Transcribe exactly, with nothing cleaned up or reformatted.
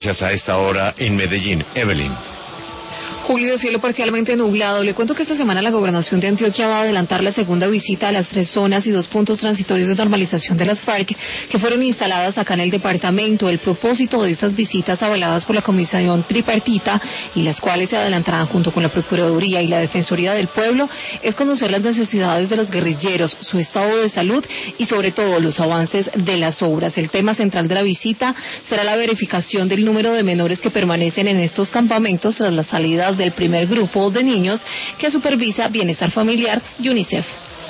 A esta hora en Medellín, Evelyn. Julio, cielo parcialmente nublado. Le cuento que esta semana la Gobernación de Antioquia va a adelantar la segunda visita a las tres zonas y dos puntos transitorios de normalización de las FARC que fueron instaladas acá en el departamento. El propósito de estas visitas avaladas por la Comisión Tripartita y las cuales se adelantarán junto con la Procuraduría y la Defensoría del Pueblo es conocer las necesidades de los guerrilleros, su estado de salud y sobre todo los avances de las obras. El tema central de la visita será la verificación del número de menores que permanecen en estos campamentos tras las salidas del primer grupo de niños que supervisa Bienestar Familiar y UNICEF.